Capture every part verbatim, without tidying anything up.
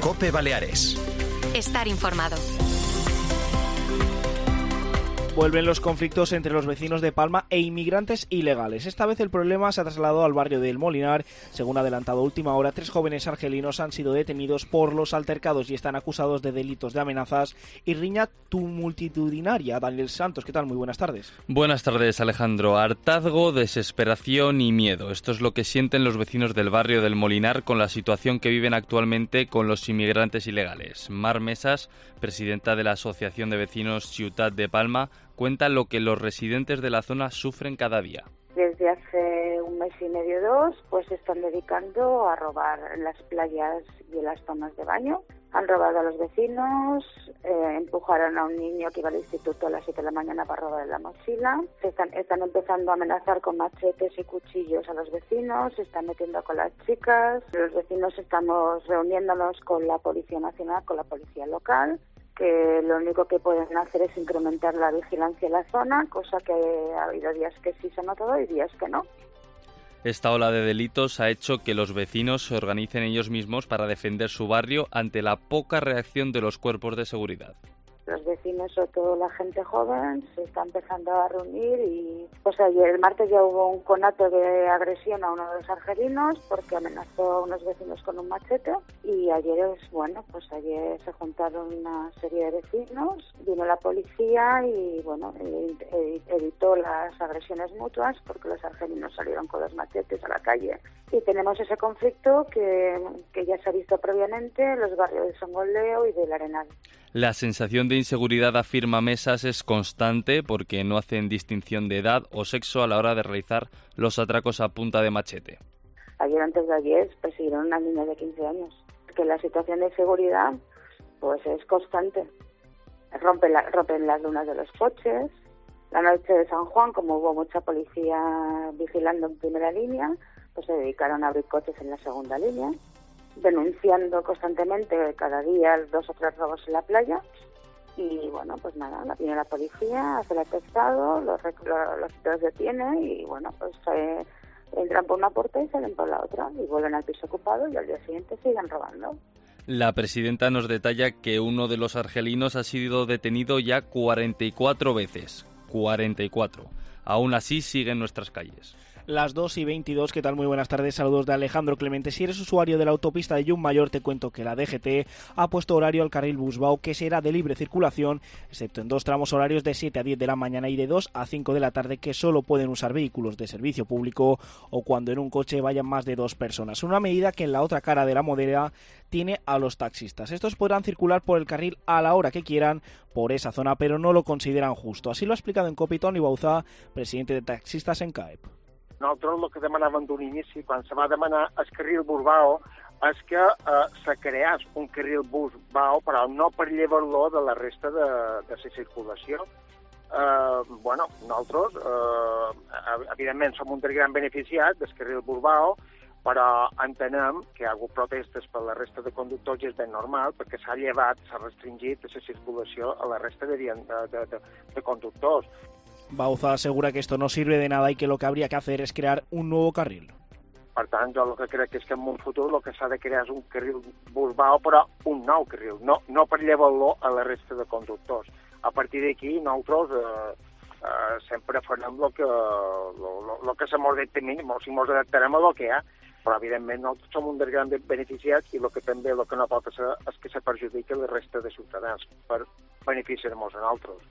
COPE Baleares. Estar informado. Vuelven los conflictos entre los vecinos de Palma e inmigrantes ilegales. Esta vez el problema se ha trasladado al barrio del Molinar. Según ha adelantado última hora, tres jóvenes argelinos han sido detenidos por los altercados y están acusados de delitos de amenazas y riña multitudinaria. Daniel Santos, ¿qué tal? Muy buenas tardes. Buenas tardes, Alejandro. Hartazgo, desesperación y miedo. Esto es lo que sienten los vecinos del barrio del Molinar con la situación que viven actualmente con los inmigrantes ilegales. Mar Mesas, presidenta de la Asociación de Vecinos Ciutat de Palma, cuenta lo que los residentes de la zona sufren cada día. Desde hace un mes y medio, dos, pues se están dedicando a robar en las playas y en las zonas de baño. Han robado a los vecinos, eh, empujaron a un niño que iba al instituto a las siete de la mañana para robarle la mochila. Se están, están empezando a amenazar con machetes y cuchillos a los vecinos, se están metiendo con las chicas. Los vecinos estamos reuniéndonos con la Policía Nacional, con la Policía Local, que lo único que pueden hacer es incrementar la vigilancia en la zona, cosa que ha habido días que sí se ha notado y días que no. Esta ola de delitos ha hecho que los vecinos se organicen ellos mismos para defender su barrio ante la poca reacción de los cuerpos de seguridad. Los vecinos, sobre todo la gente joven, se está empezando a reunir y pues ayer, el martes, ya hubo un conato de agresión a uno de los argelinos porque amenazó a unos vecinos con un machete y ayer, bueno, pues ayer se juntaron una serie de vecinos, vino la policía y, bueno, evitó las agresiones mutuas porque los argelinos salieron con los machetes a la calle. Y tenemos ese conflicto que, que ya se ha visto previamente en los barrios de Songoleo y del Arenal. La sensación de inseguridad, afirma Mesas, es constante porque no hacen distinción de edad o sexo a la hora de realizar los atracos a punta de machete. Ayer, antes de ayer, persiguieron a una niña de quince años. Que la situación de inseguridad pues es constante. Rompen, la, rompen las lunas de los coches. La noche de San Juan, como hubo mucha policía vigilando en primera línea, pues se dedicaron a abrir coches en la segunda línea, denunciando constantemente cada día dos o tres robos en la playa. Y bueno, pues nada, viene la policía, hace el atestado, los, los, los detiene y bueno, pues eh, entran por una puerta y salen por la otra y vuelven al piso ocupado y al día siguiente siguen robando. La presidenta nos detalla que uno de los argelinos ha sido detenido ya cuarenta y cuatro veces. cuarenta y cuatro. Aún así sigue en nuestras calles. Las dos y veintidós, ¿qué tal? Muy buenas tardes, saludos de Alejandro Clemente. Si eres usuario de la autopista de Llucmayor, te cuento que la D G T ha puesto horario al carril Busbao, que será de libre circulación, excepto en dos tramos horarios de siete a diez de la mañana y de dos a cinco de la tarde, que solo pueden usar vehículos de servicio público o cuando en un coche vayan más de dos personas. Una medida que en la otra cara de la moneda tiene a los taxistas. Estos podrán circular por el carril a la hora que quieran por esa zona, pero no lo consideran justo. Así lo ha explicado en COPE Toni Bauzá, presidente de Taxistas en C A E P. Nosaltres el que demanàvem d'un inici, quan se va demanar el carril Busbao, és que eh, se creés un carril Busbao, però no per llevar-lo de la resta de, de la circulació. Eh, bueno, nosaltres, eh, evidentment, som un dels grans beneficiats del carril Busbao, però entenem que hi ha hagut protestes per la resta de conductors i és ben normal, perquè s'ha llevat, s'ha restringit la circulació a la resta de, de, de, de conductors. Bauzá asegura que esto no sirve de nada y que lo que habría que hacer es crear un nuevo carril. Per tant, jo el que crec és que en un futur el que s'ha de crear és un carril Busbao, però un nou carril, no, no per llevar-lo a la resta de conductors. A partir d'aquí, nosaltres eh, eh, sempre farem el que, lo, lo, lo que se mos determini, o si mos adaptarem a lo que hi ha, però evidentment nosaltres som un dels grans beneficiats i el que també el que no pot ser és que se perjudiqui la resta de ciutadans per beneficiar-nos a nosaltres.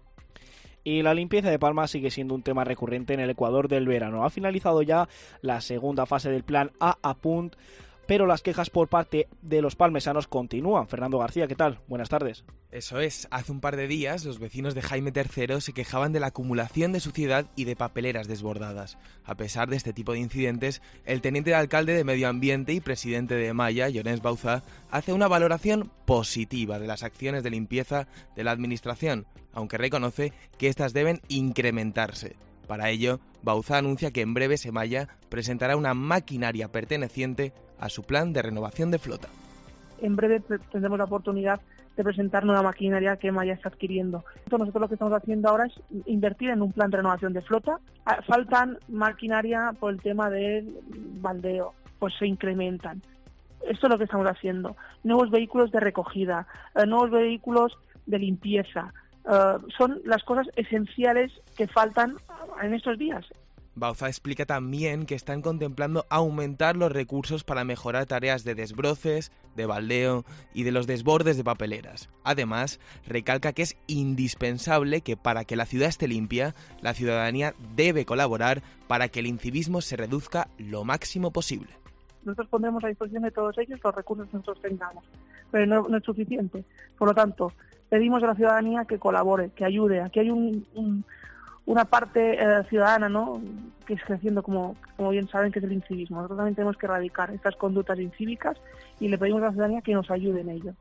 Y la limpieza de Palma sigue siendo un tema recurrente en el Ecuador del verano. Ha finalizado ya la segunda fase del plan A a Punt, pero las quejas por parte de los palmesanos continúan. Fernando García, ¿qué tal? Buenas tardes. Eso es, hace un par de días los vecinos de Jaime tercero se quejaban de la acumulación de suciedad y de papeleras desbordadas. A pesar de este tipo de incidentes, el teniente de alcalde de Medio Ambiente y presidente de Maya, Llorenç Bauzá, hace una valoración positiva de las acciones de limpieza de la administración, aunque reconoce que estas deben incrementarse. Para ello, Bauzá anuncia que en breve Semalla presentará una maquinaria perteneciente a su plan de renovación de flota. En breve tendremos la oportunidad de presentar nueva maquinaria que Maya está adquiriendo. Entonces, nosotros lo que estamos haciendo ahora es invertir en un plan de renovación de flota. Faltan maquinaria por el tema del baldeo, pues se incrementan. esto es lo que estamos haciendo. Nuevos vehículos de recogida, eh, nuevos vehículos de limpieza. Eh, son las cosas esenciales que faltan en estos días. Bauza explica también que están contemplando aumentar los recursos para mejorar tareas de desbroces, de baldeo y de los desbordes de papeleras. Además, recalca que es indispensable que para que la ciudad esté limpia, la ciudadanía debe colaborar para que el incivismo se reduzca lo máximo posible. Nosotros pondremos a disposición de todos ellos los recursos que nosotros tengamos, pero no, no es suficiente. Por lo tanto, pedimos a la ciudadanía que colabore, que ayude. Aquí hay un... un una parte eh, ciudadana, ¿no?, que es creciendo, como, como bien saben, que es el incivismo. Nosotros también tenemos que erradicar estas conductas incívicas y le pedimos a la ciudadanía que nos ayude en ello.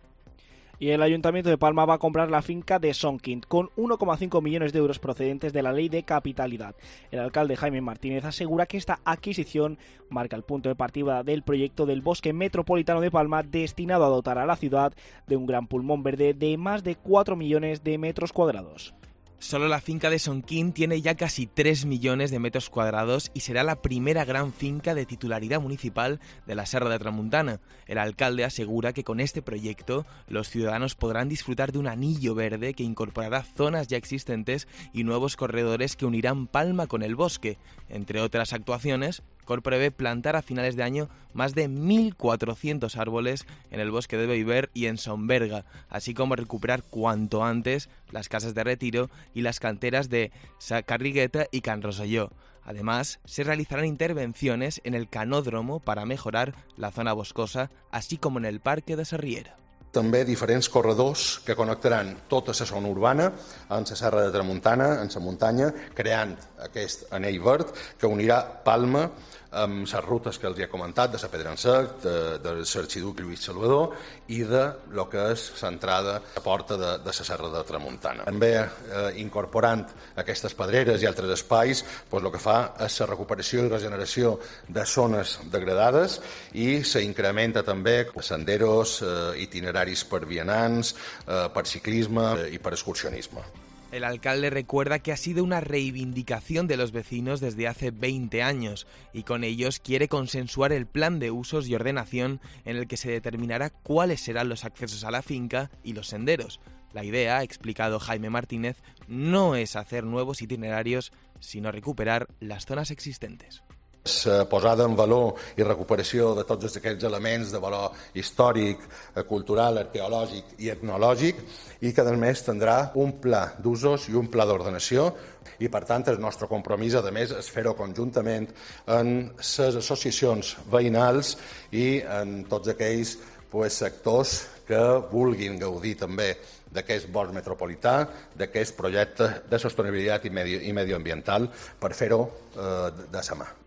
Y el Ayuntamiento de Palma va a comprar la finca de Sonquint con uno coma cinco millones de euros procedentes de la Ley de Capitalidad. El alcalde Jaime Martínez asegura que esta adquisición marca el punto de partida del proyecto del Bosque Metropolitano de Palma, destinado a dotar a la ciudad de un gran pulmón verde de más de cuatro millones de metros cuadrados. Solo la finca de Sonquint tiene ya casi tres millones de metros cuadrados y será la primera gran finca de titularidad municipal de la Serra de Tramuntana. El alcalde asegura que con este proyecto los ciudadanos podrán disfrutar de un anillo verde que incorporará zonas ya existentes y nuevos corredores que unirán Palma con el bosque. Entre otras actuaciones, Cor prevé plantar a finales de año más de mil cuatrocientos árboles en el bosque de Beiber y en Somberga, así como recuperar cuanto antes las casas de retiro y las canteras de Sacarrigueta y Can Roselló. Además, se realizarán intervenciones en el canódromo para mejorar la zona boscosa, así como en el Parque de Sarriera. També diferents corredors que connectaran tota la zona urbana amb la Serra de Tramuntana, en la muntanya, creant aquest anell verd que unirà Palma amb les rutes que els he comentat, de la Pedra en Sec, de, de l'Arxiduc Lluís Salvador i de lo que és l'entrada a porta de, de la Serra de Tramuntana. També eh, incorporant aquestes pedreres i altres espais, doncs el que fa és la recuperació i regeneració de zones degradades i s'incrementa també senderos, eh, itineraris per vianants, eh, per ciclisme eh, i per excursionisme. El alcalde recuerda que ha sido una reivindicación de los vecinos desde hace veinte años y con ellos quiere consensuar el plan de usos y ordenación en el que se determinará cuáles serán los accesos a la finca y los senderos. La idea, ha explicado Jaime Martínez, no es hacer nuevos itinerarios, sino recuperar las zonas existentes. La posada en valor i recuperació de tots aquests elements de valor històric, cultural, arqueològic i etnològic i que a més tindrà un pla d'usos i un pla d'ordenació i per tant el nostre compromís a més és fer-ho conjuntament en les associacions veïnals i en tots aquells pues, sectors que vulguin gaudir també d'aquest bosc metropolità, d'aquest projecte de sostenibilitat i, medi i medioambiental per fer-ho eh, de sa mà.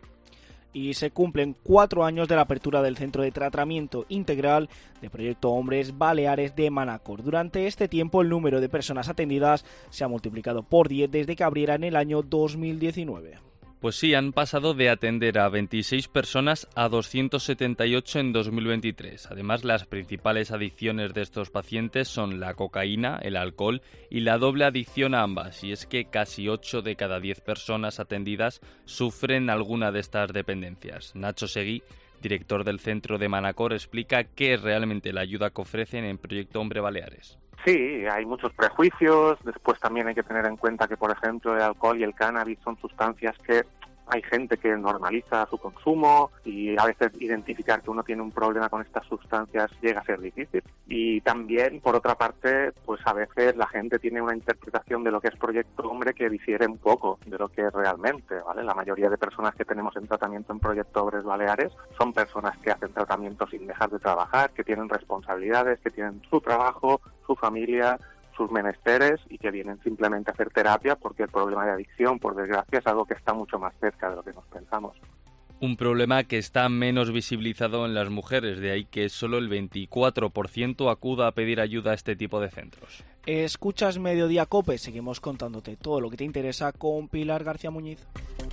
Y se cumplen cuatro años de la apertura del Centro de Tratamiento Integral de Proyecto Hombres Baleares de Manacor. Durante este tiempo el número de personas atendidas se ha multiplicado por diez desde que abriera en el año dos mil diecinueve. Pues sí, han pasado de atender a veintiséis personas a doscientos setenta y ocho en dos mil veintitrés. Además, las principales adicciones de estos pacientes son la cocaína, el alcohol y la doble adicción a ambas. Y es que casi ocho de cada diez personas atendidas sufren alguna de estas dependencias. Nacho Seguí, director del Centro de Manacor, explica qué es realmente la ayuda que ofrecen en Proyecto Hombre Baleares. Sí, hay muchos prejuicios. Después también hay que tener en cuenta que, por ejemplo, el alcohol y el cannabis son sustancias que hay gente que normaliza su consumo y a veces identificar que uno tiene un problema con estas sustancias llega a ser difícil. Y también, por otra parte, pues a veces la gente tiene una interpretación de lo que es Proyecto Hombre que difiere un poco de lo que es realmente, ¿vale? La mayoría de personas que tenemos en tratamiento en Proyecto Hombres Baleares son personas que hacen tratamiento sin dejar de trabajar, que tienen responsabilidades, que tienen su trabajo, su familia, sus menesteres y que vienen simplemente a hacer terapia porque el problema de adicción, por desgracia, es algo que está mucho más cerca de lo que nos pensamos. Un problema que está menos visibilizado en las mujeres, de ahí que solo el veinticuatro por ciento acuda a pedir ayuda a este tipo de centros. Escuchas Mediodía Cope, seguimos contándote todo lo que te interesa con Pilar García Muñiz.